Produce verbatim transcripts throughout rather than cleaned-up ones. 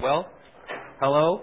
Well, hello.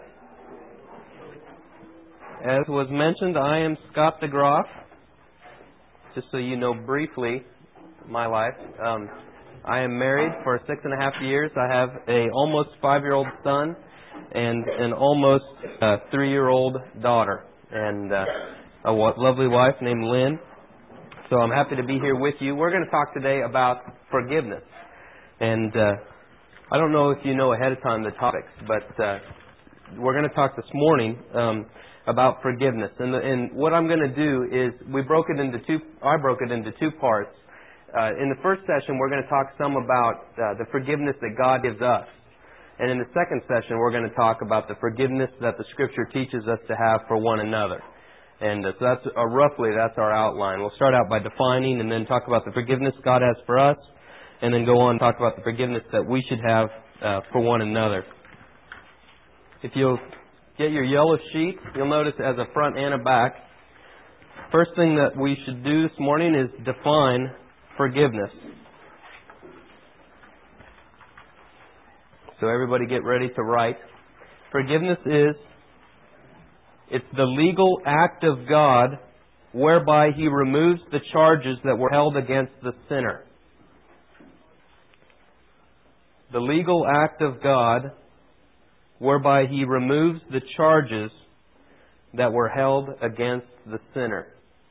As was mentioned, I am Scott DeGroff. Just so you know briefly my life, um, I am married for six and a half years. I have a almost five-year-old son and an almost uh, three-year-old daughter, and uh, a w- lovely wife named Lynn. So I'm happy to be here with you. We're going to talk today about forgiveness, and uh, I don't know if you know ahead of time the topics, but uh, we're going to talk this morning um, about forgiveness. And, the, and what I'm going to do is we broke it into two. I broke it into two parts. Uh, in the first session, we're going to talk some about uh, the forgiveness that God gives us, and in the second session, we're going to talk about the forgiveness that the Scripture teaches us to have for one another. And uh, so that's uh, roughly that's our outline. We'll start out by defining, and then talk about the forgiveness God has for us, and then go on and talk about the forgiveness that we should have uh, for one another. If you'll get your yellow sheet, you'll notice it has a front and a back. First thing that we should do this morning is define forgiveness. So everybody get ready to write. Forgiveness is, it's the legal act of God whereby He removes the charges that were held against the sinner. The legal act of God whereby He removes the charges that were held against the sinner.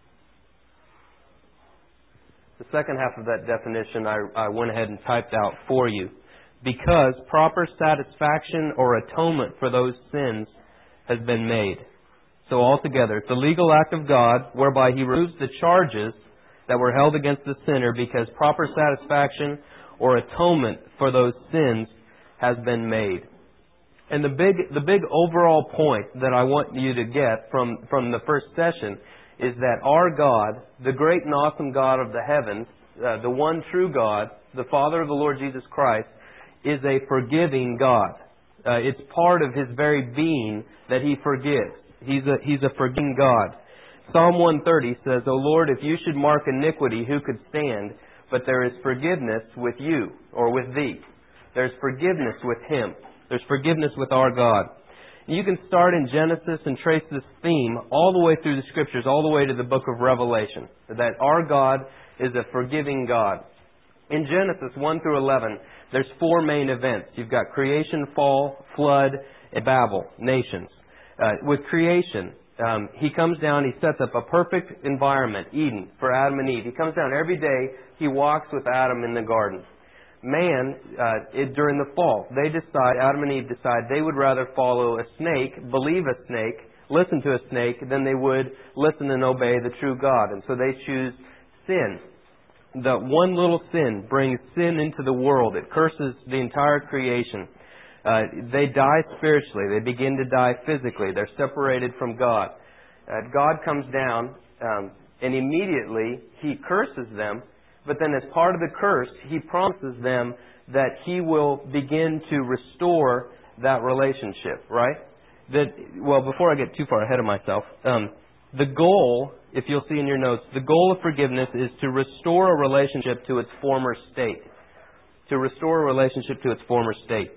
The second half of that definition I, I went ahead and typed out for you. Because proper satisfaction or atonement for those sins has been made. So altogether, it's the legal act of God whereby He removes the charges that were held against the sinner because proper satisfaction or atonement for those sins has been made. And the big the big overall point that I want you to get from, from the first session is that our God, the great and awesome God of the heavens, uh, the one true God, the Father of the Lord Jesus Christ, is a forgiving God. Uh, it's part of His very being that He forgives. He's a, he's a forgiving God. Psalm one thirty says, O Lord, if you should mark iniquity, who could stand? But there is forgiveness with you, or with thee. There's forgiveness with Him. There's forgiveness with our God. And you can start in Genesis and trace this theme all the way through the Scriptures, all the way to the book of Revelation, that our God is a forgiving God. In Genesis one through eleven, there's four main events. You've got creation, fall, flood, and Babel, nations. Uh, with creation, um, He comes down, He sets up a perfect environment, Eden, for Adam and Eve. He comes down every day, He walks with Adam in the garden. Man, uh, it, during the fall, they decide, Adam and Eve decide they would rather follow a snake, believe a snake, listen to a snake, than they would listen and obey the true God. And so they choose sin. The one little sin brings sin into the world. It curses the entire creation. Uh, they die spiritually. They begin to die physically. They're separated from God. Uh, God comes down um, and immediately He curses them. But then as part of the curse, He promises them that He will begin to restore that relationship, right? That, well, before I get too far ahead of myself, um, the goal, if you'll see in your notes, the goal of forgiveness is to restore a relationship to its former state. To restore a relationship to its former state.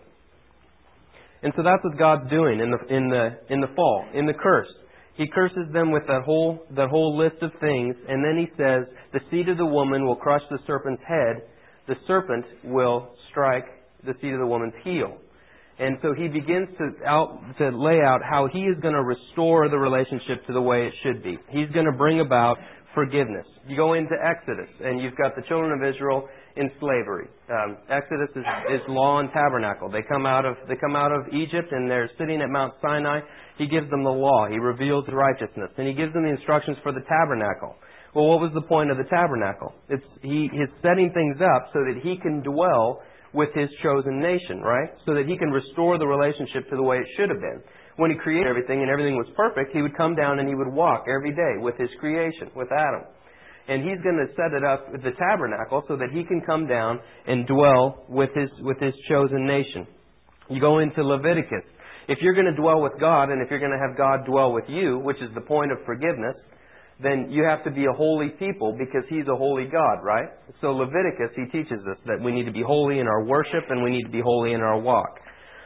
And so that's what God's doing in the in the in the fall, in the curse. He curses them with that whole that whole list of things, and then He says, the seed of the woman will crush the serpent's head, the serpent will strike the seed of the woman's heel. And so He begins to out to lay out how He is going to restore the relationship to the way it should be. He's going to bring about forgiveness. You go into Exodus, and you've got the children of Israel in slavery. Um, Exodus is, is law and tabernacle. They come out of they come out of Egypt, and they're sitting at Mount Sinai. He gives them the law. He reveals righteousness, and He gives them the instructions for the tabernacle. Well, what was the point of the tabernacle? It's He is setting things up so that He can dwell with His chosen nation, right? So that He can restore the relationship to the way it should have been. When He created everything and everything was perfect, He would come down and He would walk every day with His creation, with Adam. And He's going to set it up with the tabernacle so that He can come down and dwell with His with His chosen nation. You go into Leviticus. If you're going to dwell with God, and if you're going to have God dwell with you, which is the point of forgiveness, then you have to be a holy people because He's a holy God, right? So Leviticus, He teaches us that we need to be holy in our worship and we need to be holy in our walk.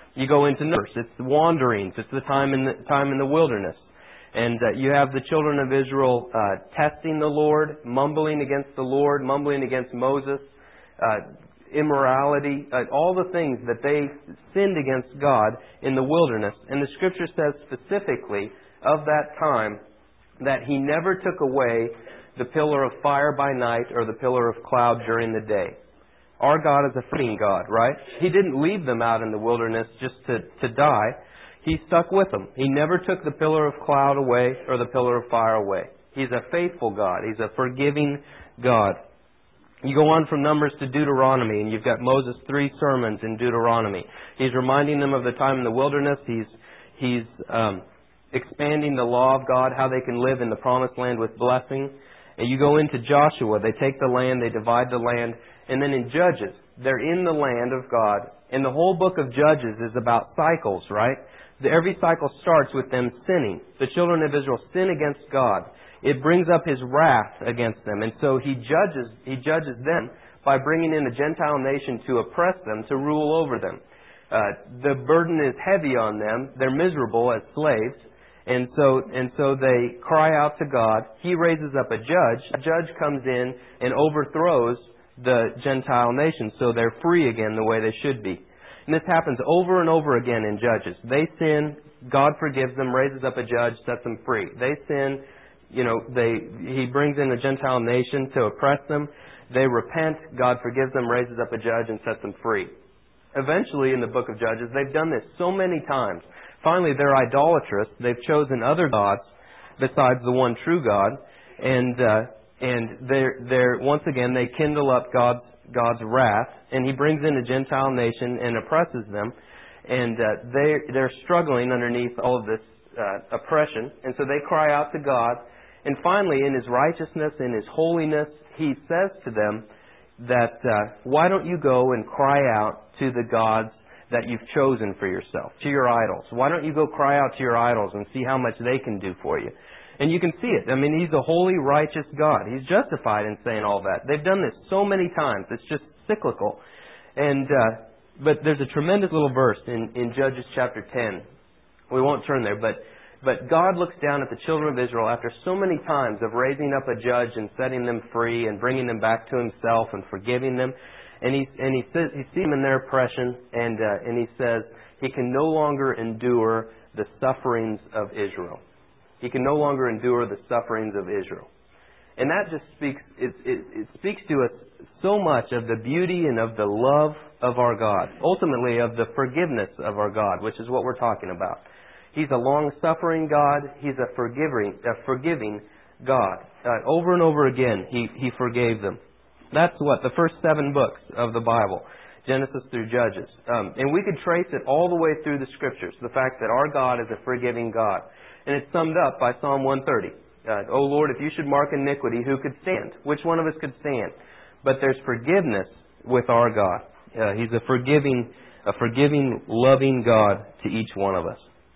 You go into Numbers, it's the wanderings, it's the time in the, time in the wilderness. And uh, you have the children of Israel uh, testing the Lord, mumbling against the Lord, mumbling against Moses, uh, immorality, uh, all the things that they sinned against God in the wilderness. And the Scripture says specifically of that time that He never took away the pillar of fire by night or the pillar of cloud during the day. Our God is a freeing God, right? He didn't leave them out in the wilderness just to, to die. He stuck with them. He never took the pillar of cloud away or the pillar of fire away. He's a faithful God. He's a forgiving God. You go on from Numbers to Deuteronomy, and you've got Moses' three sermons in Deuteronomy. He's reminding them of the time in the wilderness. He's he's um, expanding the law of God, how they can live in the promised land with blessing. And you go into Joshua. They take the land, they divide the land. And then in Judges, they're in the land of God. And the whole book of Judges is about cycles, right? Every cycle starts with them sinning. The children of Israel sin against God. It brings up His wrath against them. And so He judges He judges them by bringing in a Gentile nation to oppress them, to rule over them. Uh, the burden is heavy on them. They're miserable as slaves. And so, and so they cry out to God. He raises up a judge. A judge comes in and overthrows the Gentile nation, so they're free again the way they should be. And this happens over and over again in Judges. They sin, God forgives them, raises up a judge, sets them free. They sin, you know, they He brings in a Gentile nation to oppress them. They repent, God forgives them, raises up a judge, and sets them free. Eventually, in the book of Judges, they've done this so many times. Finally, they're idolatrous. They've chosen other gods besides the one true God, and uh, and they're they're once again they kindle up God's God's wrath, and He brings in a Gentile nation and oppresses them, and uh, they they're struggling underneath all of this uh, oppression, and so they cry out to God, and finally, in His righteousness, in His holiness, He says to them that uh, why don't you go and cry out to the gods that you've chosen for yourself, to your idols? Why don't you go cry out to your idols and see how much they can do for you? And you can see it. I mean, He's a holy, righteous God. He's justified in saying all that. They've done this so many times. It's just cyclical. And uh, but there's a tremendous little verse in, in Judges chapter ten. We won't turn there, but but God looks down at the children of Israel after so many times of raising up a judge and setting them free and bringing them back to Himself and forgiving them. And He and He says He sees them in their oppression, and uh, and He says He can no longer endure the sufferings of Israel. He can no longer endure the sufferings of Israel. And that just speaks, it, it, it speaks to us so much of the beauty and of the love of our God. Ultimately, of the forgiveness of our God, which is what we're talking about. He's a long-suffering God. He's a forgiving, a forgiving God. Uh, over and over again, He, he forgave them. That's what, the first seven books of the Bible, Genesis through Judges. Um, and we could trace it all the way through the Scriptures, the fact that our God is a forgiving God. And it's summed up by Psalm one thirty. Uh, oh Lord, if you should mark iniquity, who could stand? Which one of us could stand? But there's forgiveness with our God. Uh, he's a forgiving, a forgiving, loving God to each one of us.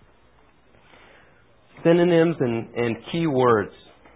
Synonyms and, and key words.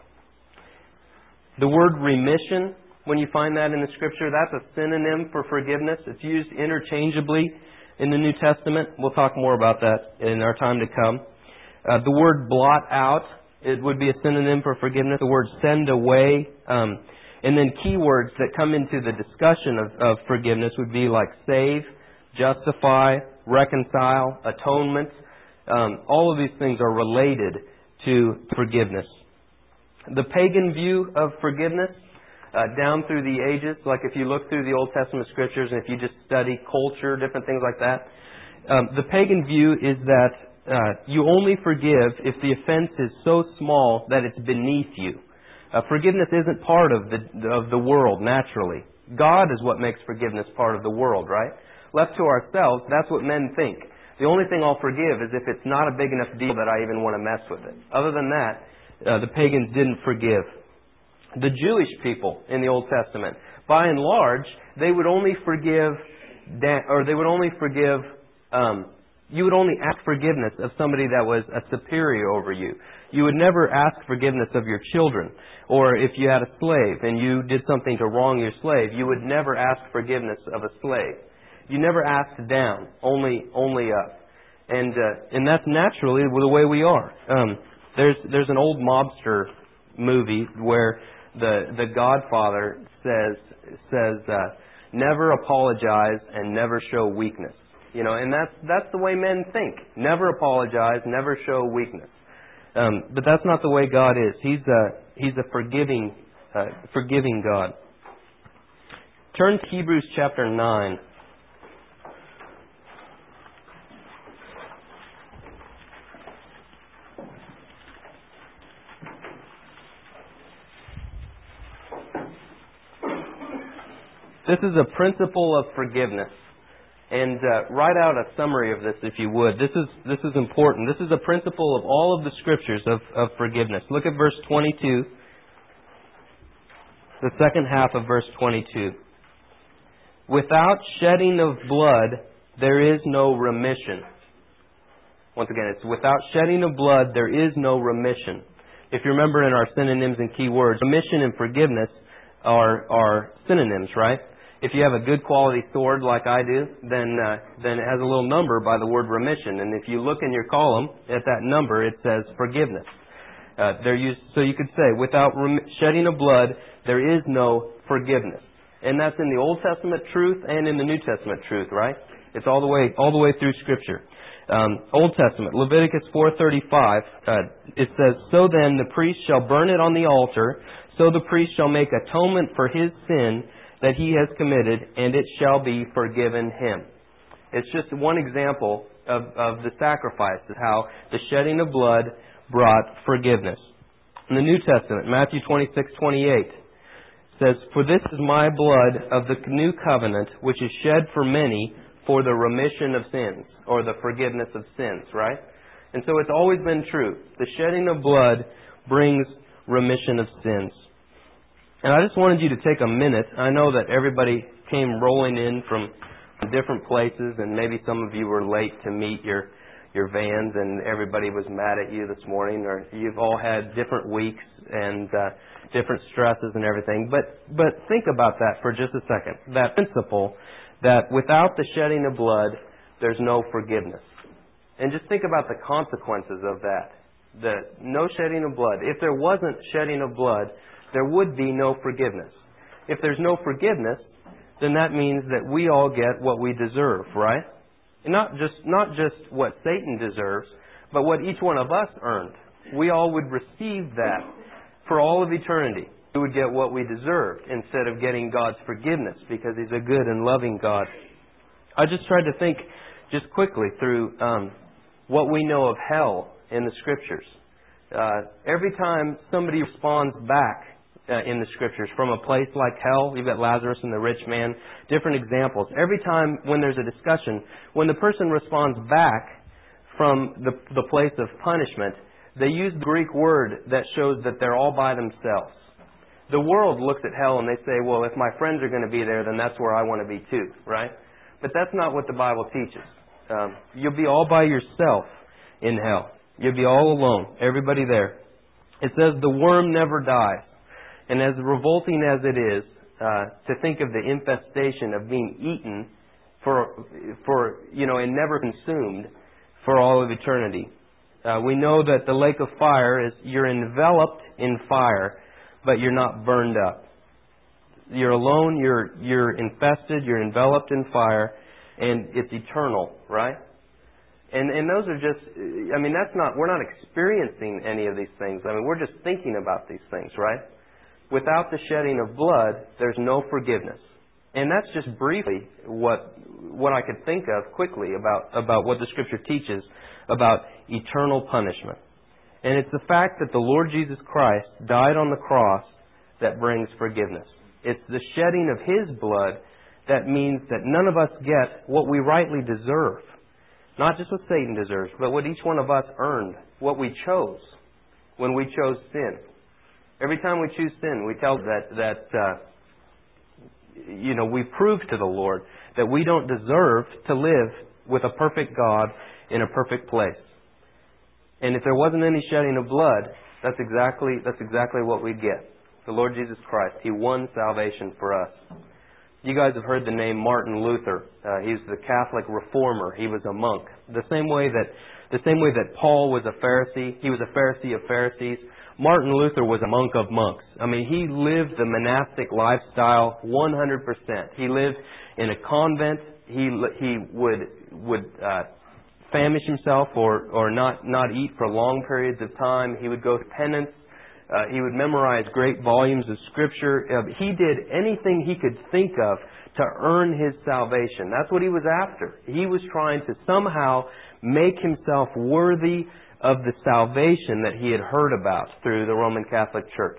The word remission, when you find that in the Scripture, that's a synonym for forgiveness. It's used interchangeably in the New Testament. We'll talk more about that in our time to come. Uh, the word blot out, it would be a synonym for forgiveness. The word send away. Um, and then keywords that come into the discussion of, of forgiveness would be like save, justify, reconcile, atonement. Um, all of these things are related to forgiveness. The pagan view of forgiveness, uh, down through the ages, like if you look through the Old Testament Scriptures and if you just study culture, different things like that, um, the pagan view is that Uh, you only forgive if the offense is so small that it's beneath you. Uh, forgiveness isn't part of the of the world naturally. God is what makes forgiveness part of the world, right? Left to ourselves, that's what men think. The only thing I'll forgive is if it's not a big enough deal that I even want to mess with it. Other than that, uh, the pagans didn't forgive. The Jewish people in the Old Testament, by and large, they would only forgive, da- or they would only forgive. Um, You would only ask forgiveness of somebody that was a superior over you. You would never ask forgiveness of your children. Or if you had a slave and you did something to wrong your slave, you would never ask forgiveness of a slave. you never asked down, only only up. And uh, and that's naturally the way we are. Um, there's there's an old mobster movie where the the Godfather says says uh, never apologize and never show weakness. You know, and that's that's the way men think. Never apologize, never show weakness. Um, but that's not the way God is. He's a He's a forgiving uh, forgiving God. Turn to Hebrews chapter nine. This is a principle of forgiveness. And uh, write out a summary of this if you would. This is this is important. This is a principle of all of the Scriptures of, of forgiveness. Look at verse twenty-two. The second half of verse twenty-two. Without shedding of blood, there is no remission. Once again, it's without shedding of blood, there is no remission. If you remember in our synonyms and key words, remission and forgiveness are, are synonyms, right? If you have a good quality sword like I do, then uh, then it has a little number by the word remission. And if you look in your column at that number, it says forgiveness. Uh, they're used, so you could say, without rem- shedding of blood, there is no forgiveness. And that's in the Old Testament truth and in the New Testament truth, right? It's all the way all the way through Scripture. Um, Old Testament, Leviticus four thirty-five, uh, it says, "So then the priest shall burn it on the altar, so the priest shall make atonement for his sin that he has committed, and it shall be forgiven him." It's just one example of, of the sacrifice, of how the shedding of blood brought forgiveness. In the New Testament, Matthew twenty-six twenty-eight says, "For this is my blood of the new covenant, which is shed for many for the remission of sins," or the forgiveness of sins, right? And so it's always been true. The shedding of blood brings remission of sins. And I just wanted you to take a minute. I know that everybody came rolling in from different places, and maybe some of you were late to meet your your vans, and everybody was mad at you this morning, or you've all had different weeks and uh, different stresses and everything. But but think about that for just a second. That principle that without the shedding of blood, there's no forgiveness. And just think about the consequences of that. The no shedding of blood. If there wasn't shedding of blood, there would be no forgiveness. If there's no forgiveness, then that means that we all get what we deserve, right? And not just not just what Satan deserves, but what each one of us earned. We all would receive that for all of eternity. We would get what we deserved instead of getting God's forgiveness, because He's a good and loving God. I just tried to think just quickly through um, what we know of hell in the Scriptures. Uh, every time somebody responds back Uh, in the Scriptures from a place like hell, you've got Lazarus and the rich man, different examples. Every time when there's a discussion, when the person responds back from the, the place of punishment, they use the Greek word that shows that they're all by themselves. The world looks at hell and they say, well, if my friends are going to be there, then that's where I want to be too, right? But that's not what the Bible teaches. Um, you'll be all by yourself in hell. You'll be all alone, everybody there. It says the worm never dies. And as revolting as it is uh, to think of the infestation of being eaten for, for you know, and never consumed for all of eternity, uh, we know that the lake of fire is you're enveloped in fire, but you're not burned up. You're alone. You're you're infested. You're enveloped in fire, and it's eternal, right? And and those are just. I mean, that's not. We're not experiencing any of these things. I mean, we're just thinking about these things, right? Without the shedding of blood, there's no forgiveness. And that's just briefly what what I could think of quickly about, about what the Scripture teaches about eternal punishment. And it's the fact that the Lord Jesus Christ died on the cross that brings forgiveness. It's the shedding of His blood that means that none of us get what we rightly deserve. Not just what Satan deserves, but what each one of us earned, what we chose when we chose sin. Every time we choose sin, we tell that that uh, you know we prove to the Lord that we don't deserve to live with a perfect God in a perfect place. And if there wasn't any shedding of blood, that's exactly that's exactly what we'd get. The Lord Jesus Christ, He won salvation for us. You guys have heard the name Martin Luther. Uh, he's the Catholic reformer. He was a monk. The same way that the same way that Paul was a Pharisee, he was a Pharisee of Pharisees. Martin Luther was a monk of monks. I mean, he lived the monastic lifestyle one hundred percent. He lived in a convent. He he would would uh, famish himself or or not not eat for long periods of time. He would go to penance. Uh, he would memorize great volumes of Scripture. Uh, he did anything he could think of to earn his salvation. That's what he was after. He was trying to somehow make himself worthy of the salvation that he had heard about through the Roman Catholic Church.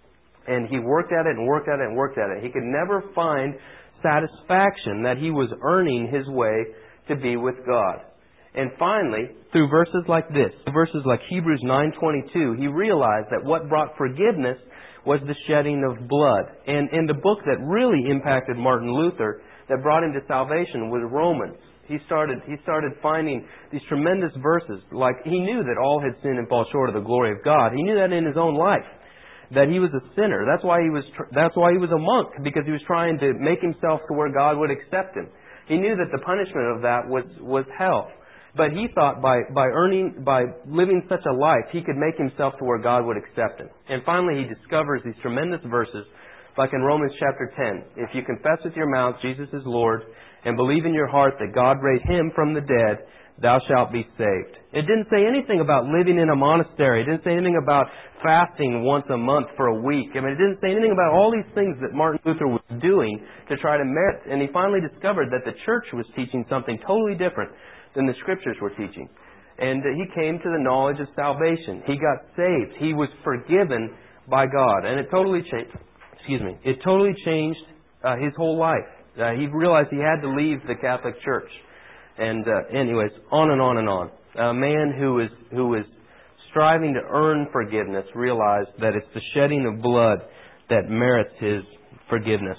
And he worked at it and worked at it and worked at it. He could never find satisfaction that he was earning his way to be with God. And finally, through verses like this, verses like Hebrews nine twenty-two, he realized that what brought forgiveness was the shedding of blood. And, and the book that really impacted Martin Luther, that brought him to salvation, was Romans. He started he started finding these tremendous verses. Like, he knew that all had sinned and fall short of the glory of God. He knew that in his own life, that he was a sinner. That's why he was that's why he was a monk, because he was trying to make himself to where God would accept him. He knew that the punishment of that was was hell. But he thought by, by earning, by living such a life, he could make himself to where God would accept him. And finally, he discovers these tremendous verses, like in Romans chapter ten. If you confess with your mouth Jesus is Lord, and believe in your heart that God raised Him from the dead, thou shalt be saved. It didn't say anything about living in a monastery. It didn't say anything about fasting once a month for a week. I mean, it didn't say anything about all these things that Martin Luther was doing to try to merit. And he finally discovered that the church was teaching something totally different than the Scriptures were teaching. And he came to the knowledge of salvation. He got saved. He was forgiven by God. And it totally changed, excuse me, it totally changed uh, his whole life. Uh, he realized he had to leave the Catholic Church. And uh, anyways, on and on and on. A man who is who is striving to earn forgiveness realized that it's the shedding of blood that merits his forgiveness.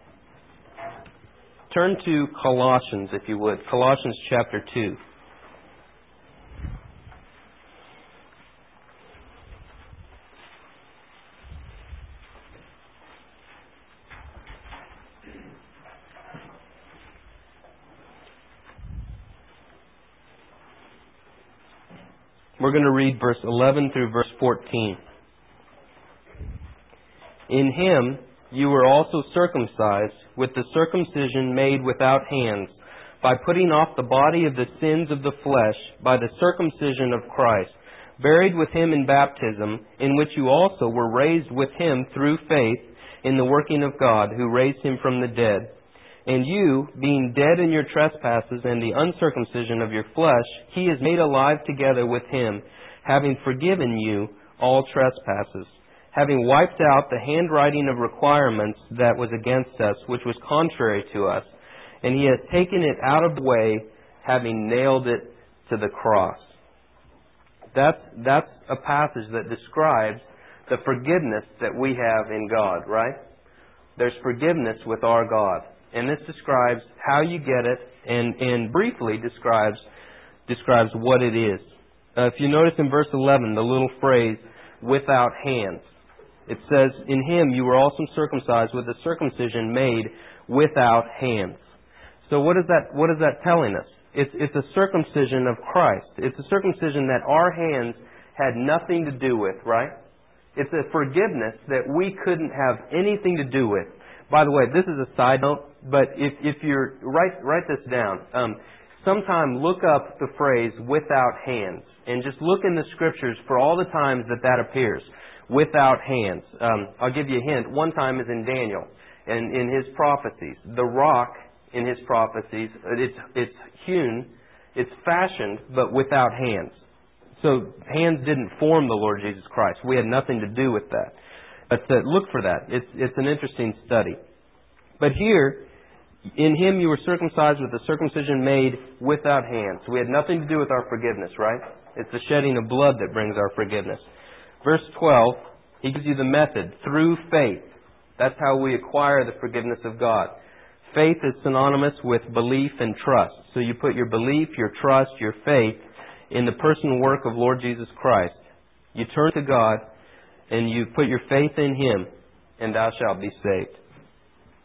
Turn to Colossians, if you would. Colossians chapter two. We're going to read verse eleven through verse fourteen. In Him you were also circumcised with the circumcision made without hands, by putting off the body of the sins of the flesh by the circumcision of Christ, buried with Him in baptism, in which you also were raised with Him through faith in the working of God, who raised Him from the dead. And you, being dead in your trespasses and the uncircumcision of your flesh, He is made alive together with Him, having forgiven you all trespasses, having wiped out the handwriting of requirements that was against us, which was contrary to us. And He has taken it out of the way, having nailed it to the cross. That's, that's a passage that describes the forgiveness that we have in God, right? There's forgiveness with our God. And this describes how you get it, and, and briefly describes describes what it is. Uh, if you notice in verse eleven, the little phrase, without hands. It says, in Him you were also circumcised with a circumcision made without hands. So what is that, what is that telling us? It's, it's a circumcision of Christ. It's a circumcision that our hands had nothing to do with, right? It's a forgiveness that we couldn't have anything to do with. By the way, this is a side note, but if, if you're, write, write this down. Um, sometime look up the phrase, without hands, and just look in the Scriptures for all the times that that appears. Without hands. Um, I'll give you a hint. One time is in Daniel, and in his prophecies. The rock in his prophecies, it's, it's hewn, it's fashioned, but without hands. So hands didn't form the Lord Jesus Christ. We had nothing to do with that. But uh, look for that. It's, it's an interesting study. But here, in Him you were circumcised with the circumcision made without hands. We had nothing to do with our forgiveness, right? It's the shedding of blood that brings our forgiveness. Verse twelve, He gives you the method, through faith. That's how we acquire the forgiveness of God. Faith is synonymous with belief and trust. So you put your belief, your trust, your faith in the person and work of Lord Jesus Christ. You turn to God and you put your faith in Him, and thou shalt be saved.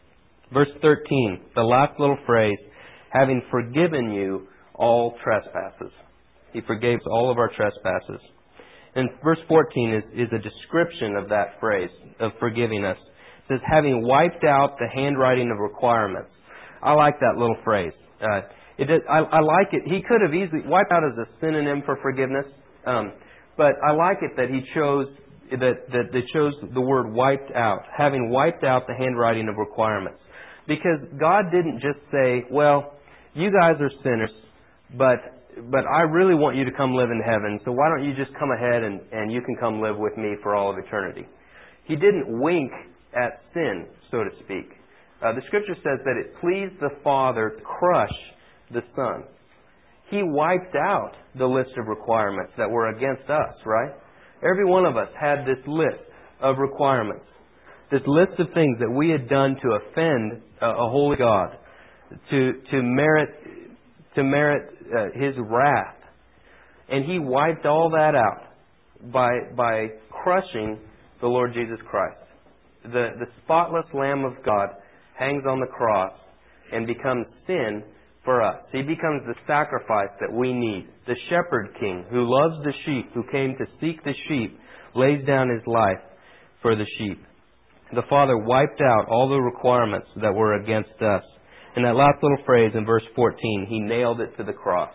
Verse thirteen, the last little phrase, having forgiven you all trespasses. He forgave all of our trespasses. And verse fourteen is, is a description of that phrase, of forgiving us. It says, having wiped out the handwriting of requirements. I like that little phrase. Uh, it is, I, I like it. He could have easily wiped out as a synonym for forgiveness, um, but I like it that he chose that, that they chose the word wiped out, having wiped out the handwriting of requirements. Because God didn't just say, well, you guys are sinners, but but I really want you to come live in heaven, so why don't you just come ahead and, and you can come live with me for all of eternity. He didn't wink at sin, so to speak. Uh, the Scripture says that it pleased the Father to crush the Son. He wiped out the list of requirements that were against us, right? Every one of us had this list of requirements. This list of things that we had done to offend a, a holy God, to to merit to merit uh, His wrath, and He wiped all that out by by crushing the Lord Jesus Christ. The the spotless Lamb of God hangs on the cross and becomes sin for us. He becomes the sacrifice that we need. The shepherd king who loves the sheep, who came to seek the sheep, lays down His life for the sheep. The Father wiped out all the requirements that were against us. And that last little phrase in verse fourteen, He nailed it to the cross.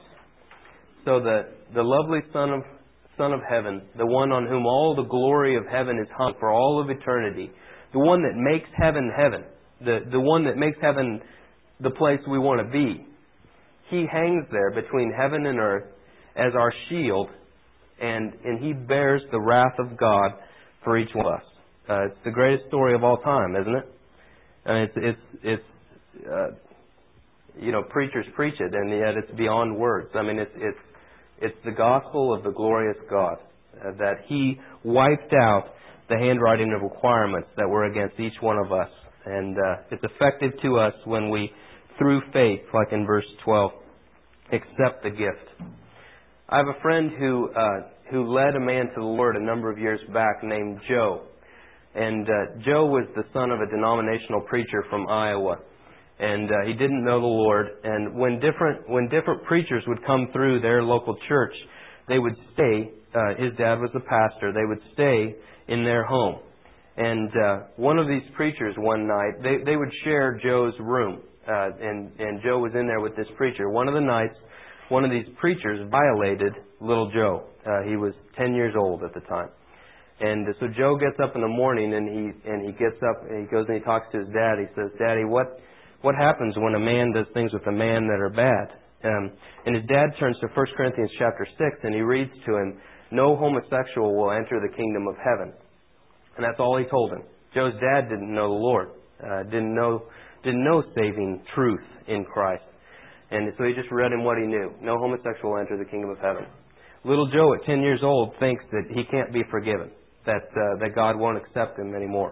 So the, the lovely Son of, Son of Heaven, the one on whom all the glory of heaven is hung for all of eternity, the one that makes heaven heaven, the, the one that makes heaven the place we want to be, He hangs there between heaven and earth as our shield, and, and He bears the wrath of God for each one of us. Uh, it's the greatest story of all time, isn't it? And it's it's it's uh, you know, preachers preach it, and yet it's beyond words. I mean, it's it's it's the gospel of the glorious God, uh, that He wiped out the handwriting of requirements that were against each one of us, and uh, it's effective to us when we, through faith, like in verse twelve, accept the gift. I have a friend who uh, who led a man to the Lord a number of years back named Joe. And uh, Joe was the son of a denominational preacher from Iowa. And uh, he didn't know the Lord. And when different when different preachers would come through their local church, they would stay. Uh, his dad was the pastor. They would stay in their home. And uh, one of these preachers one night, they, they would share Joe's room. Uh, and, and Joe was in there with this preacher. One of the nights, one of these preachers violated little Joe. Uh, he was ten years old at the time. And so Joe gets up in the morning, and he and he gets up and he goes and he talks to his dad. He says, "Daddy, what what happens when a man does things with a man that are bad?" Um, and his dad turns to First Corinthians chapter six, and he reads to him, "No homosexual will enter the kingdom of heaven." And that's all he told him. Joe's dad didn't know the Lord, uh, didn't know didn't know saving truth in Christ, and so he just read him what he knew: no homosexual will enter the kingdom of heaven. Little Joe at ten years old thinks that he can't be forgiven, that uh, that God won't accept him anymore.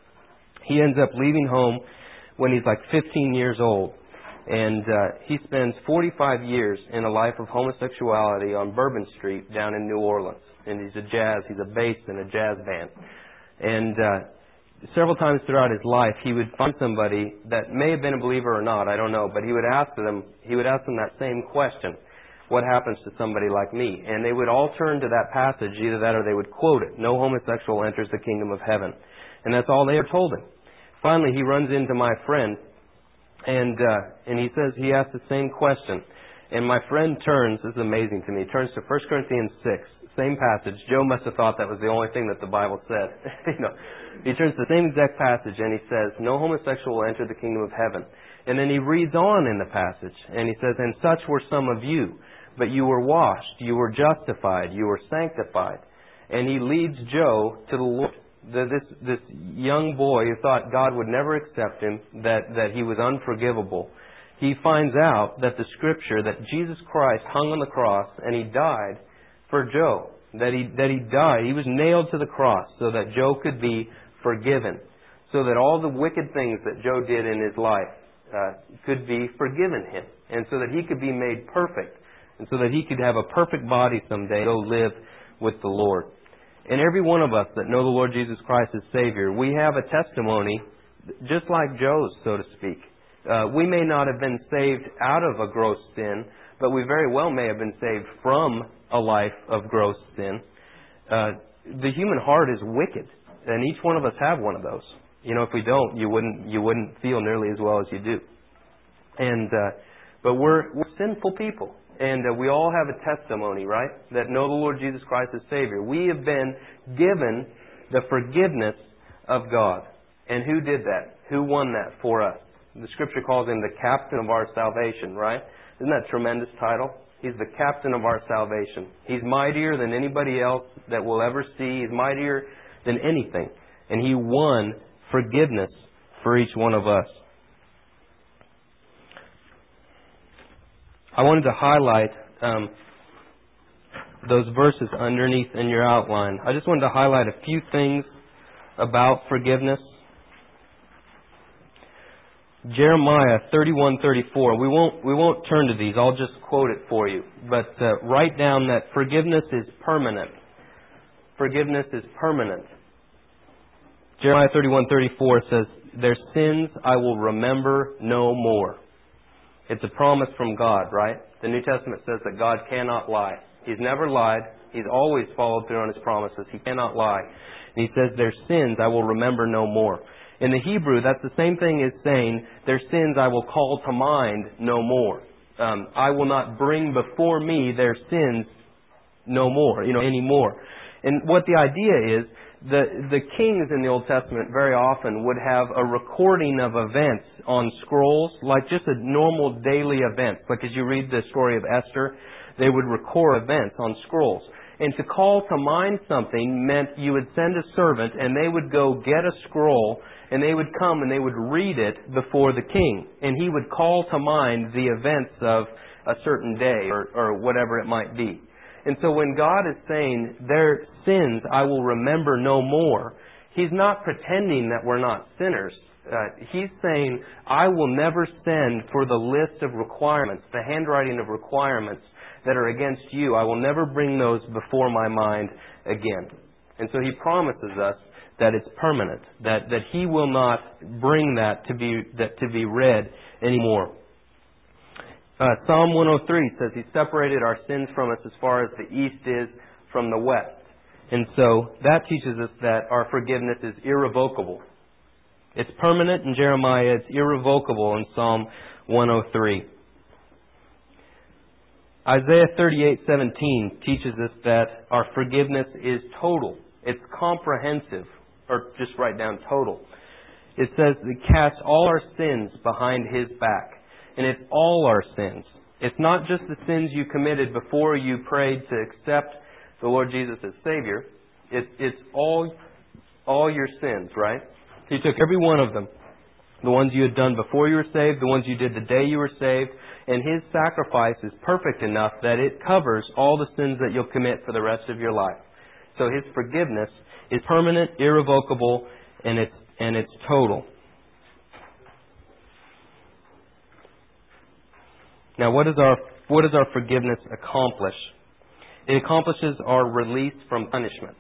He ends up leaving home when he's like fifteen years old, and uh, he spends forty-five years in a life of homosexuality on Bourbon Street down in New Orleans. And he's a jazz, he's a bass in a jazz band. And uh, several times throughout his life, he would find somebody that may have been a believer or not, I don't know, but he would ask them, he would ask them that same question: what happens to somebody like me? And they would all turn to that passage, either that or they would quote it: no homosexual enters the kingdom of heaven. And that's all they ever told him. Finally, he runs into my friend, and uh, and he says, he asks the same question. And my friend turns, this is amazing to me, turns to First Corinthians six, same passage. Joe must have thought that was the only thing that the Bible said. you know, he turns to the same exact passage, and he says, no homosexual will enter the kingdom of heaven. And then he reads on in the passage, and he says, and such were some of you. But you were washed, you were justified, you were sanctified. And he leads Joe to the Lord. The, this, this young boy who thought God would never accept him, that, that he was unforgivable, he finds out that the Scripture, that Jesus Christ hung on the cross and He died for Joe. That he, that he died, He was nailed to the cross so that Joe could be forgiven. So that all the wicked things that Joe did in his life uh, could be forgiven him. And so that he could be made perfect. And so that he could have a perfect body someday, go live with the Lord. And every one of us that know the Lord Jesus Christ as Savior, we have a testimony just like Joe's, so to speak. Uh, we may not have been saved out of a gross sin, but we very well may have been saved from a life of gross sin. Uh, the human heart is wicked, and each one of us have one of those. You know, if we don't, you wouldn't you wouldn't feel nearly as well as you do. And uh, but we're we're sinful people, and uh, we all have a testimony, right? That know the Lord Jesus Christ as Savior. We have been given the forgiveness of God, and who did that? Who won that for us? The Scripture calls Him the Captain of our salvation, right? Isn't that a tremendous title? He's the Captain of our salvation. He's mightier than anybody else that we'll ever see. He's mightier than anything. And He won forgiveness for each one of us. I wanted to highlight um, those verses underneath in your outline. I just wanted to highlight a few things about forgiveness. Jeremiah thirty-one thirty-four. We won't we won't turn to these. I'll just quote it for you. But uh, write down that forgiveness is permanent. Forgiveness is permanent. Jeremiah thirty-one thirty-four says, "Their sins I will remember no more." It's a promise from God, right? The New Testament says that God cannot lie. He's never lied. He's always followed through on His promises. He cannot lie. And He says, "Their sins I will remember no more." In the Hebrew, that's the same thing as saying, "Their sins I will call to mind no more." Um, I will not bring before me their sins no more, you know, anymore. And what the idea is, the the kings in the Old Testament very often would have a recording of events on scrolls, like just a normal daily event. Like as you read the story of Esther, they would record events on scrolls. And to call to mind something meant you would send a servant and they would go get a scroll and they would come and they would read it before the king. And he would call to mind the events of a certain day or, or whatever it might be. And so when God is saying, "Their sins I will remember no more," He's not pretending that we're not sinners. Uh, he's saying, "I will never send for the list of requirements, the handwriting of requirements that are against you. I will never bring those before my mind again." And so He promises us that it's permanent, that, that He will not bring that to be that to be read anymore. Uh, Psalm one oh three says He separated our sins from us as far as the east is from the west. And so that teaches us that our forgiveness is irrevocable. It's permanent in Jeremiah. It's irrevocable in Psalm one oh three. Isaiah thirty-eight seventeen teaches us that our forgiveness is total. It's comprehensive. Or just write down total. It says He casts all our sins behind His back. And it's all our sins. It's not just the sins you committed before you prayed to accept the Lord Jesus as Savior. It, it's all, all your sins, right? He took every one of them. The ones you had done before you were saved, the ones you did the day you were saved. And His sacrifice is perfect enough that it covers all the sins that you'll commit for the rest of your life. So His forgiveness is permanent, irrevocable, and it's, and it's total. Now, what does our what does our forgiveness accomplish? It accomplishes our release from punishment.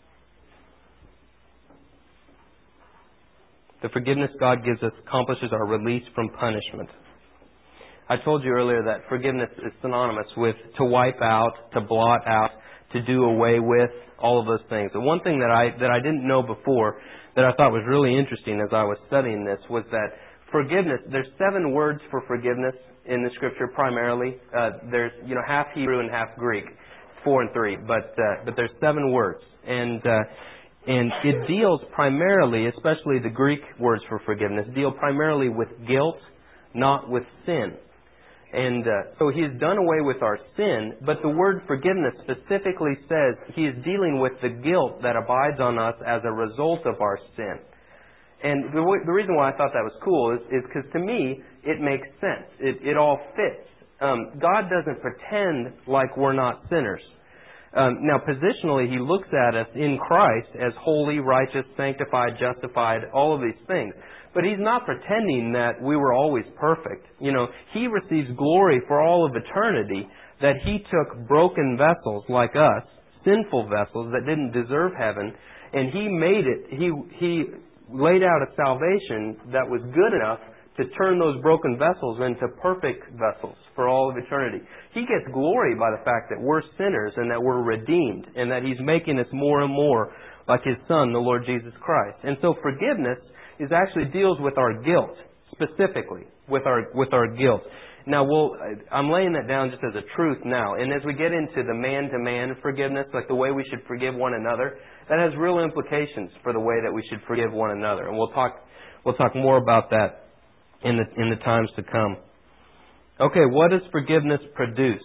The forgiveness God gives us accomplishes our release from punishment. I told you earlier that forgiveness is synonymous with to wipe out, to blot out, to do away with, all of those things. The one thing that I that I didn't know before that I thought was really interesting as I was studying this was that forgiveness, there's seven words for forgiveness in the Scripture primarily. Uh, there's, you know, half Hebrew and half Greek, four and three, but uh, but there's seven words, and uh, and it deals primarily, especially the Greek words for forgiveness, deal primarily with guilt, not with sin. And uh, so He has done away with our sin, but the word forgiveness specifically says He is dealing with the guilt that abides on us as a result of our sin. And the, w- the reason why I thought that was cool is because to me, it makes sense. It, it all fits. Um, God doesn't pretend like we're not sinners. Um, now, positionally, He looks at us in Christ as holy, righteous, sanctified, justified, all of these things. But He's not pretending that we were always perfect. You know, He receives glory for all of eternity that He took broken vessels like us, sinful vessels that didn't deserve heaven, and He made it, He He laid out a salvation that was good enough to turn those broken vessels into perfect vessels for all of eternity. He gets glory by the fact that we're sinners and that we're redeemed and that He's making us more and more like His Son, the Lord Jesus Christ. And so forgiveness is actually deals with our guilt, specifically, with our with our guilt. Now, we'll, I'm laying that down just as a truth now. And as we get into the man-to-man forgiveness, like the way we should forgive one another, that has real implications for the way that we should forgive one another. And we'll talk we'll talk more about that in the in the times to come. Okay, what does forgiveness produce?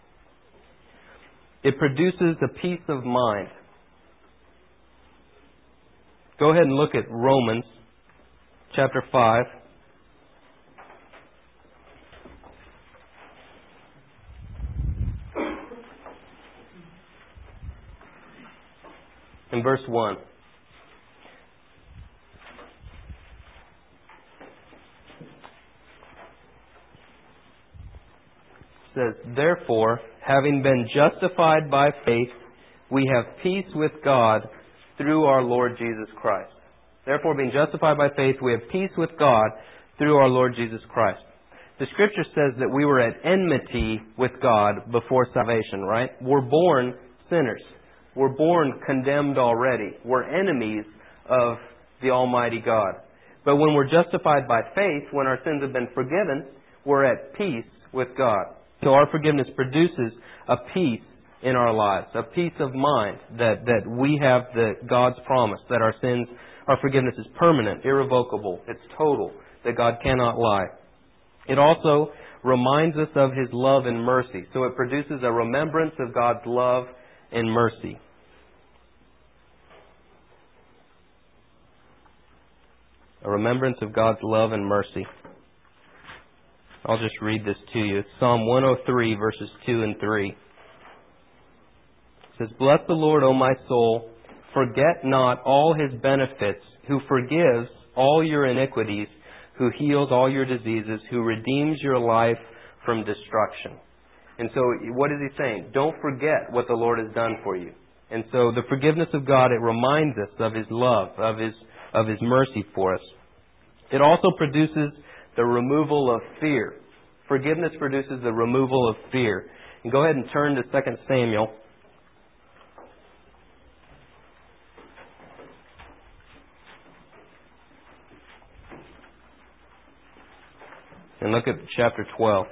It produces a peace of mind. Go ahead and look at Romans chapter five. In verse one. It says, "Therefore, having been justified by faith, we have peace with God through our Lord Jesus Christ." Therefore, being justified by faith, we have peace with God through our Lord Jesus Christ. The Scripture says that we were at enmity with God before salvation, right? We're born sinners. We're born condemned already. We're enemies of the Almighty God. But when we're justified by faith, when our sins have been forgiven, we're at peace with God. So our forgiveness produces a peace in our lives, a peace of mind that, that we have the God's promise that our sins, our forgiveness is permanent, irrevocable, it's total, that God cannot lie. It also reminds us of His love and mercy. So it produces a remembrance of God's love and mercy. A remembrance of God's love and mercy. I'll just read this to you. It's Psalm one oh three, verses two and three. It says, "Bless the Lord, O my soul. Forget not all His benefits, who forgives all your iniquities, who heals all your diseases, who redeems your life from destruction." And so what is He saying? Don't forget what the Lord has done for you. And so the forgiveness of God, it reminds us of His love, of His of His mercy for us. It also produces the removal of fear. Forgiveness produces the removal of fear. And go ahead and turn to Second Samuel. And look at chapter twelve.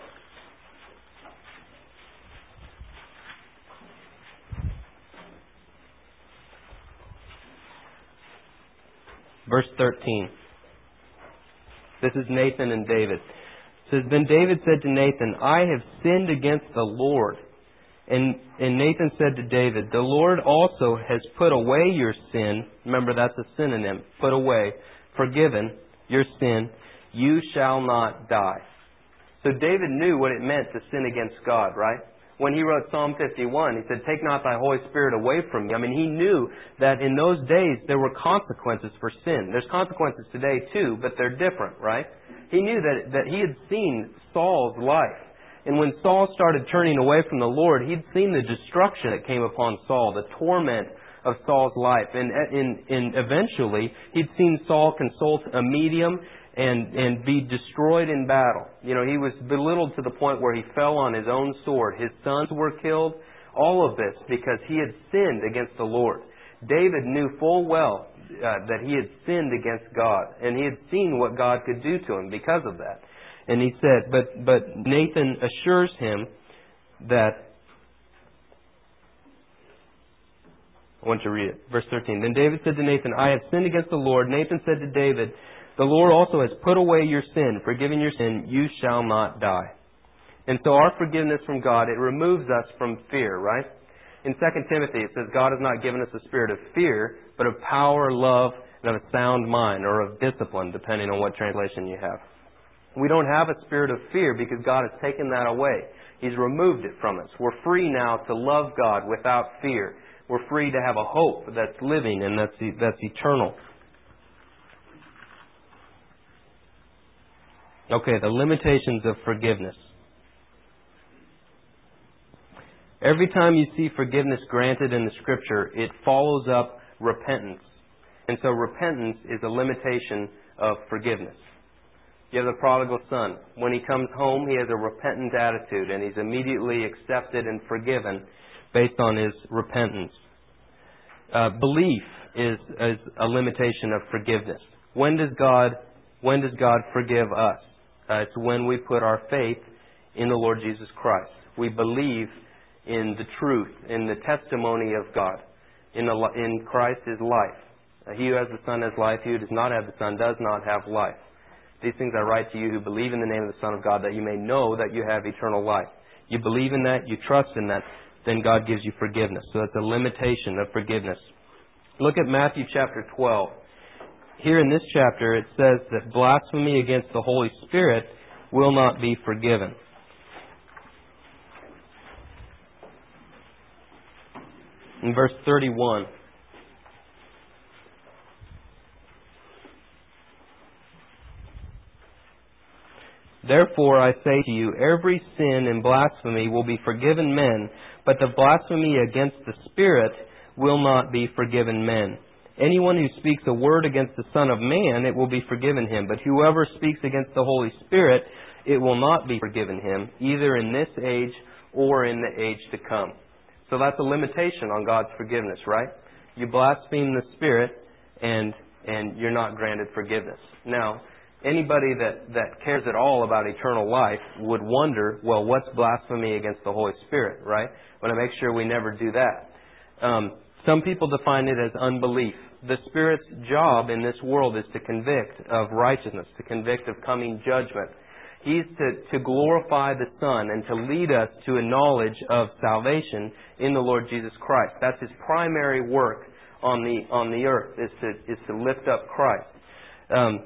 Verse thirteen. This is Nathan and David. It says, "Then David said to Nathan, I have sinned against the Lord. And, and Nathan said to David, the Lord also has put away your sin." Remember, that's a synonym. Put away. Forgiven your sin. "You shall not die." So David knew what it meant to sin against God, right? When he wrote Psalm fifty-one, he said, "Take not thy Holy Spirit away from me." I mean, he knew that in those days there were consequences for sin. There's consequences today too, but they're different, right? He knew that, that he had seen Saul's life. And when Saul started turning away from the Lord, he'd seen the destruction that came upon Saul, the torment of Saul's life. And, and, and eventually, he'd seen Saul consult a medium and, and be destroyed in battle. You know, he was belittled to the point where he fell on his own sword. His sons were killed. All of this because he had sinned against the Lord. David knew full well uh, that he had sinned against God. And he had seen what God could do to him because of that. And he said, but, but Nathan assures him that, I want to read it, verse thirteen. "Then David said to Nathan, I have sinned against the Lord. Nathan said to David, the Lord also has put away your sin. Forgiving your sin, you shall not die." And so our forgiveness from God, it removes us from fear, right? In Second Timothy, it says God has not given us a spirit of fear, but of power, love, and of a sound mind, or of discipline, depending on what translation you have. We don't have a spirit of fear because God has taken that away. He's removed it from us. We're free now to love God without fear. We're free to have a hope that's living and that's that's eternal. Okay, the limitations of forgiveness. Every time you see forgiveness granted in the Scripture, it follows up repentance. And so repentance is a limitation of forgiveness. You have the prodigal son. When he comes home, he has a repentant attitude, and he's immediately accepted and forgiven based on his repentance. Uh, belief is, is a limitation of forgiveness. When does God, when does God forgive us? Uh, it's when we put our faith in the Lord Jesus Christ. We believe in the truth, in the testimony of God, in, the, in Christ's life. Uh, he who has the Son has life. He who does not have the Son does not have life. These things I write to you who believe in the name of the Son of God, that you may know that you have eternal life. You believe in that, you trust in that, then God gives you forgiveness. So that's a limitation of forgiveness. Look at Matthew chapter twelve. Here in this chapter it says that blasphemy against the Holy Spirit will not be forgiven. In verse thirty-one. Therefore I say to you, every sin and blasphemy will be forgiven men, but the blasphemy against the Spirit will not be forgiven men. Anyone who speaks a word against the Son of Man, it will be forgiven him. But whoever speaks against the Holy Spirit, it will not be forgiven him, either in this age or in the age to come. So that's a limitation on God's forgiveness, right? You blaspheme the Spirit, and and you're not granted forgiveness. Now, anybody that, that cares at all about eternal life would wonder, well, what's blasphemy against the Holy Spirit, right? I want to make sure we never do that. Um, some people define it as unbelief. The Spirit's job in this world is to convict of righteousness, to convict of coming judgment. He's to, to glorify the Son and to lead us to a knowledge of salvation in the Lord Jesus Christ. That's His primary work on the on the earth, is to is to lift up Christ. Um,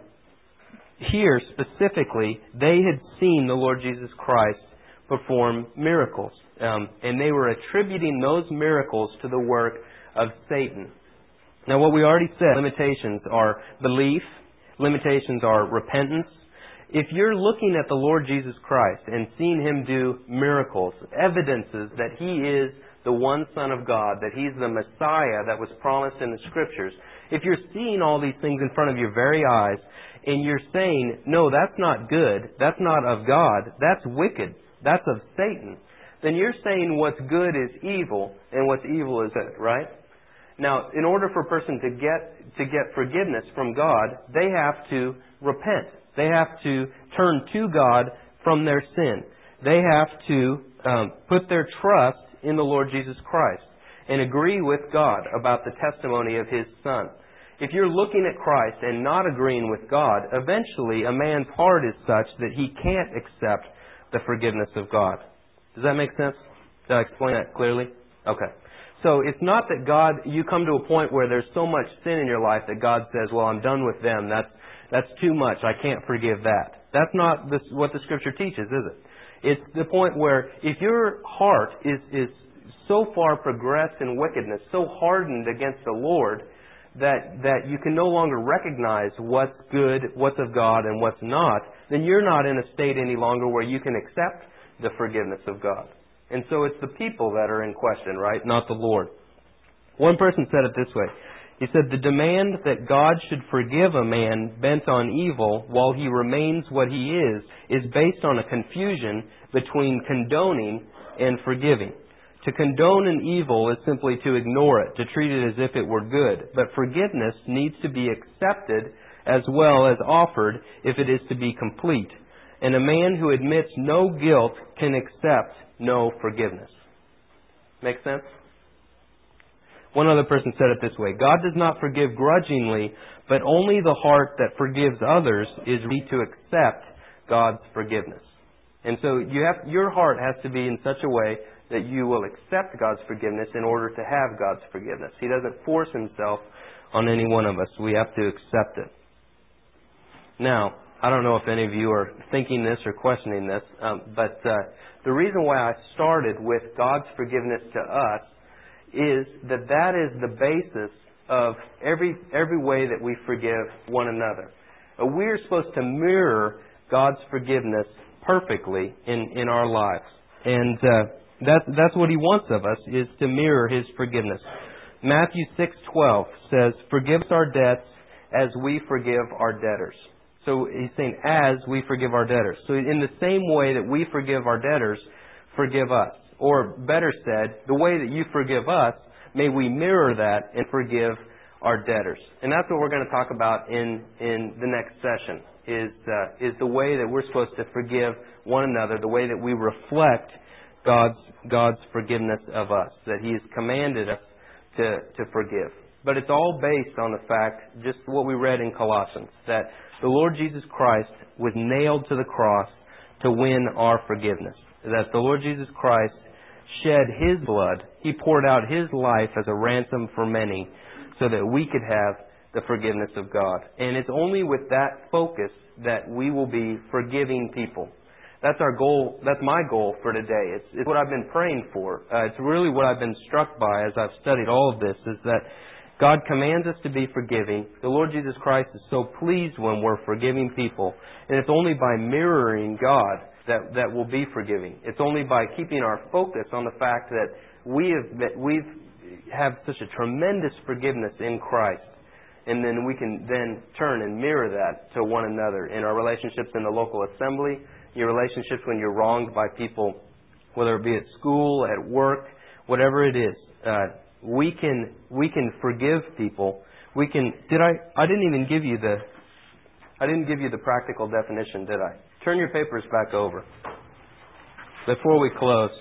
here, specifically, they had seen the Lord Jesus Christ perform miracles. Um, and they were attributing those miracles to the work of Satan. Now, what we already said, limitations are belief, limitations are repentance. If you're looking at the Lord Jesus Christ and seeing Him do miracles, evidences that He is the one Son of God, that He's the Messiah that was promised in the Scriptures, if you're seeing all these things in front of your very eyes and you're saying, no, that's not good, that's not of God, that's wicked, that's of Satan, then you're saying what's good is evil and what's evil is good, right? Now, in order for a person to get to get forgiveness from God, they have to repent. They have to turn to God from their sin. They have to um, put their trust in the Lord Jesus Christ and agree with God about the testimony of His Son. If you're looking at Christ and not agreeing with God, eventually a man's heart is such that he can't accept the forgiveness of God. Does that make sense? Did I explain that clearly? Okay. So it's not that God, you come to a point where there's so much sin in your life that God says, well, I'm done with them. That's that's too much. I can't forgive that. That's not this, what the Scripture teaches, is it? It's the point where if your heart is, is so far progressed in wickedness, so hardened against the Lord, that that you can no longer recognize what's good, what's of God, and what's not, then you're not in a state any longer where you can accept the forgiveness of God. And so it's the people that are in question, right? Not the Lord. One person said it this way. He said, the demand that God should forgive a man bent on evil while he remains what he is, is based on a confusion between condoning and forgiving. To condone an evil is simply to ignore it, to treat it as if it were good. But forgiveness needs to be accepted as well as offered if it is to be complete. And a man who admits no guilt can accept no forgiveness. Make sense? One other person said it this way. God does not forgive grudgingly, but only the heart that forgives others is ready to accept God's forgiveness. And so you have, your heart has to be in such a way that you will accept God's forgiveness in order to have God's forgiveness. He doesn't force Himself on any one of us. We have to accept it. Now, I don't know if any of you are thinking this or questioning this, um, but uh, the reason why I started with God's forgiveness to us is that that is the basis of every every way that we forgive one another. Uh, we're supposed to mirror God's forgiveness perfectly in, in our lives. And uh, that's, that's what He wants of us, is to mirror His forgiveness. Matthew six twelve says, "Forgive us our debts as we forgive our debtors." So he's saying, as we forgive our debtors. So in the same way that we forgive our debtors, forgive us. Or better said, the way that you forgive us, may we mirror that and forgive our debtors. And that's what we're going to talk about in, in the next session, is, uh, is the way that we're supposed to forgive one another, the way that we reflect God's, God's forgiveness of us, that He has commanded us to, to forgive. But it's all based on the fact, just what we read in Colossians, that the Lord Jesus Christ was nailed to the cross to win our forgiveness. That the Lord Jesus Christ shed His blood. He poured out His life as a ransom for many so that we could have the forgiveness of God. And it's only with that focus that we will be forgiving people. That's our goal. That's my goal for today. It's, it's what I've been praying for. Uh, it's really what I've been struck by as I've studied all of this, is that God commands us to be forgiving. The Lord Jesus Christ is so pleased when we're forgiving people. And it's only by mirroring God that, that we'll be forgiving. It's only by keeping our focus on the fact that we have that we've have such a tremendous forgiveness in Christ. And then we can then turn and mirror that to one another in our relationships in the local assembly, your relationships when you're wronged by people, whether it be at school, at work, whatever it is. Uh, We can we can forgive people. We can. Did I? I didn't even give you the. I didn't give you the practical definition, did I? Turn your papers back over before we close.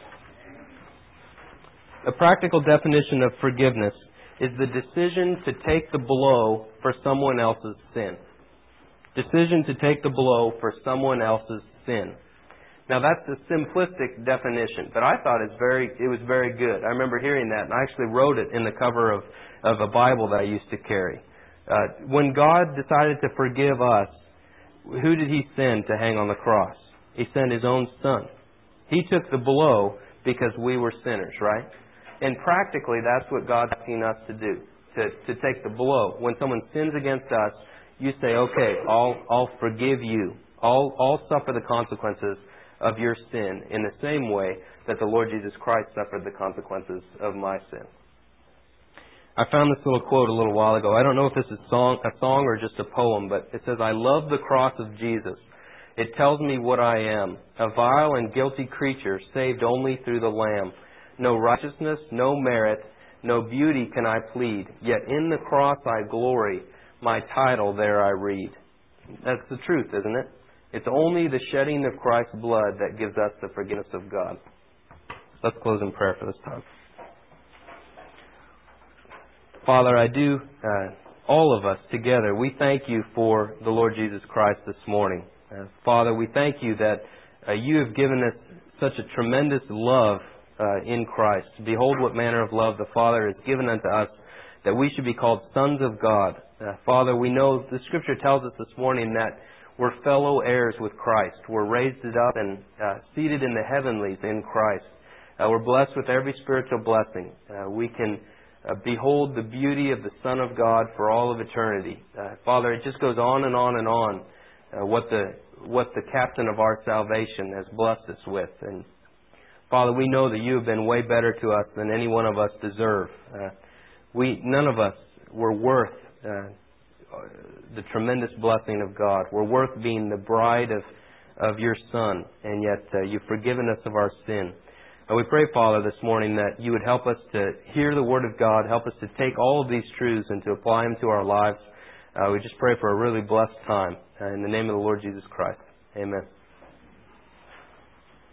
The practical definition of forgiveness is the decision to take the blow for someone else's sin. Decision to take the blow for someone else's sin. Now that's a simplistic definition, but I thought it's very, it was very good. I remember hearing that, and I actually wrote it in the cover of, of a Bible that I used to carry. Uh, when God decided to forgive us, who did He send to hang on the cross? He sent His own Son. He took the blow because we were sinners, right? And practically, that's what God's asking us to do, to, to take the blow. When someone sins against us, you say, okay, I'll, I'll forgive you. I'll, I'll suffer the consequences of your sin in the same way that the Lord Jesus Christ suffered the consequences of my sin. I found this little quote a little while ago. I don't know if this is song, a song or just a poem, but it says, "I love the cross of Jesus. It tells me what I am, a vile and guilty creature saved only through the Lamb. No righteousness, no merit, no beauty can I plead, yet in the cross I glory, my title there I read." That's the truth, isn't it? It's only the shedding of Christ's blood that gives us the forgiveness of God. Let's close in prayer for this time. Father, I do, uh, all of us together, we thank You for the Lord Jesus Christ this morning. Uh, Father, we thank You that uh, You have given us such a tremendous love uh, in Christ. Behold what manner of love the Father has given unto us, that we should be called sons of God. Uh, Father, we know the Scripture tells us this morning that we're fellow heirs with Christ. We're raised up and uh, seated in the heavenlies in Christ. Uh, we're blessed with every spiritual blessing. Uh, we can uh, behold the beauty of the Son of God for all of eternity. Uh, Father, it just goes on and on and on uh, what the what the captain of our salvation has blessed us with. And Father, we know that You have been way better to us than any one of us deserve. Uh, we none of us were worth Uh, the tremendous blessing of God. We're worth being the bride of, of Your Son, and yet uh, You've forgiven us of our sin. And we pray, Father, this morning that You would help us to hear the Word of God, help us to take all of these truths and to apply them to our lives. Uh, we just pray for a really blessed time. Uh, in the name of the Lord Jesus Christ. Amen.